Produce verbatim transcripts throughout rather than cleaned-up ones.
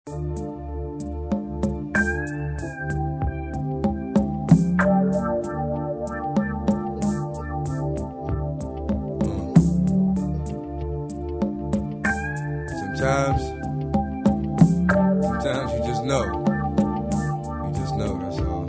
Sometimes, sometimes you just know. You just know, that's all.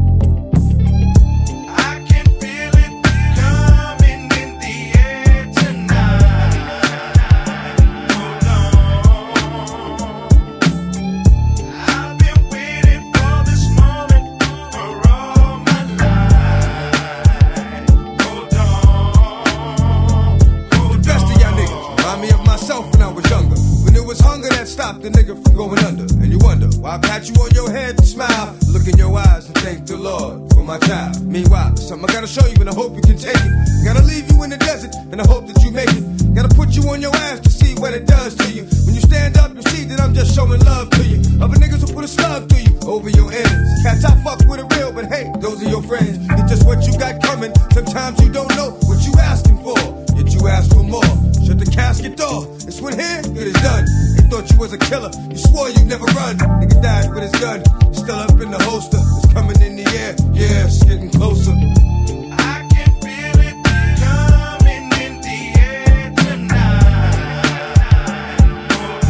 I can feel it coming in the air tonight. Hold on. I've been waiting for this moment for all my life. Hold on. The best of y'all niggas remind me of myself when I was younger. When it was hunger that stopped the nigga from going under. And you wonder why I pat you on your head and smile, look in your eyes and thank the Lord for my child. Meanwhile, there's something I gotta show you and I hope you can take it. Gotta leave you in the desert and I hope that you make it. Gotta put you on your ass to see what it does to you. When you stand up, you see that I'm just showing love to you. Other niggas will put a slug through you over your enemies. Cats I fuck with are real, but hey, those are your friends. It's just what you got coming. Sometimes you don't know what you asking for, yet you ask for more. Shut the casket door. It's when here, it is done. They thought you was a killer. You swore you'd never run. Nigga died with his gun. Still up in the holster. It's coming in the air. Yeah, it's getting closer. I can feel it coming in the air tonight. Hold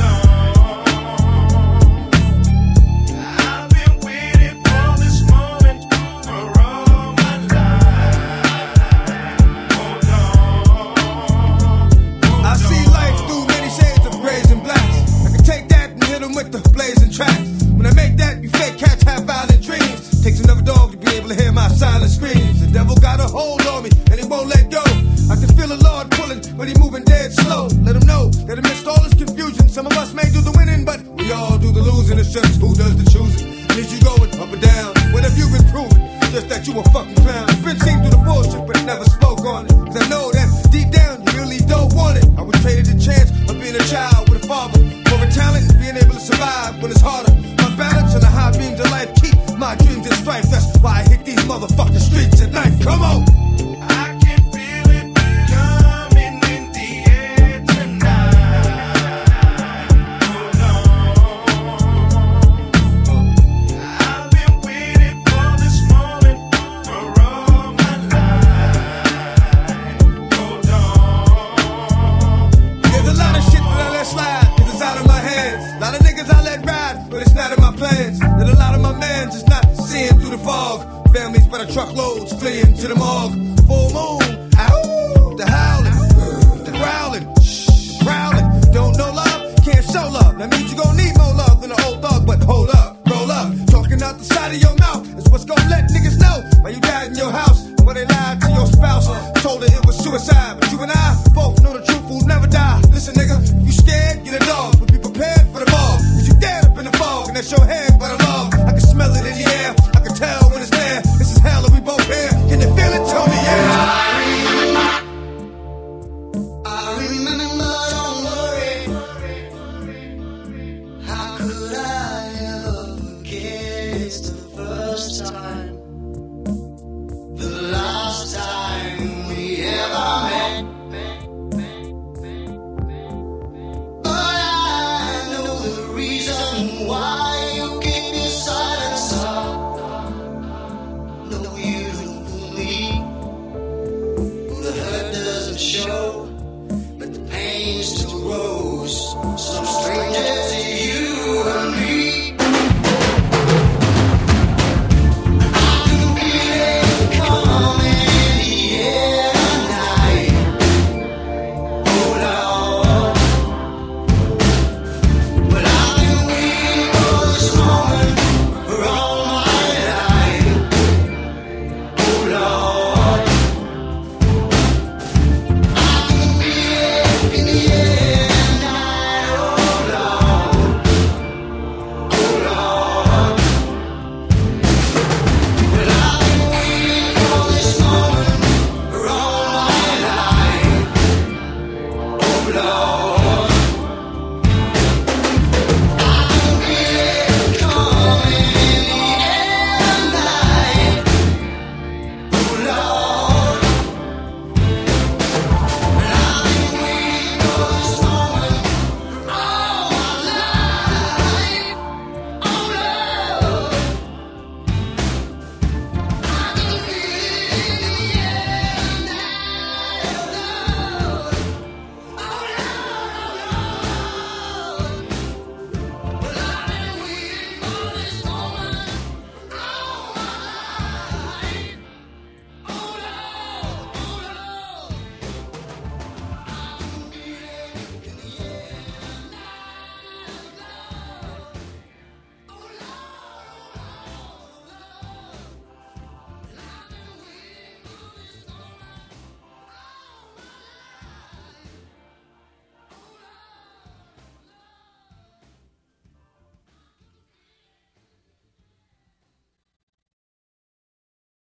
on. I've been waiting for this moment for all my life. Hold on. I see life through many shades of grays and blacks. I can take that and hit 'em with the blazing tracks. When I make that, you fake cats have violent dreams. Takes another dog to be able to hear my silent screams. The devil got a hold on me and he won't let go. I can feel the Lord pulling, but he moving dead slow. Let him know that amidst all this confusion, some of us may do the winning, but we all do the losing. It's just who does the choosing. And is you going up or down? What have you been proving? Just that you a fucking clown. Been seen through the bullshit, but never spoke on it. Cause I know that deep down you really don't want it. I was traded the chance of being a child with a father, for a talent and being able to survive when it's harder. My balance and the high beams of life keep my dreams in strife. That's why I hit these motherfucking streets at night. Come on. I can feel it coming in the air tonight. Hold on. I've been waiting for this moment for all my life. Hold on. There's a lot of shit that I let slide, cause it's out of my hands. A lot of niggas I let ride, but it's not in my plans. That a lot of my mans is not seeing through the fog. Families by the truckloads fleeing to the morgue. Full moon, ow, the howling, the growling, shh, the prowling. Don't know love, can't show love. That means you gon' need more love than an old dog, but hold up, roll up. Talking out the side of your mouth is what's gon' let niggas know why you died in your house and why they lied to your spouse. Told her it was suicide, but you and I both know the truth will never die. Listen, nigga, if you scared, get a dog, but be prepared for the ball. Cause you dead up in the fog, and that's your head by the log. I can smell it in the air, I can tell when it's there. This is hell, and we both here. Can you feel it, Tony? Yeah. I remember, don't worry. How could I ever forget? It's the first time, the last time we ever met. But I know the reason why.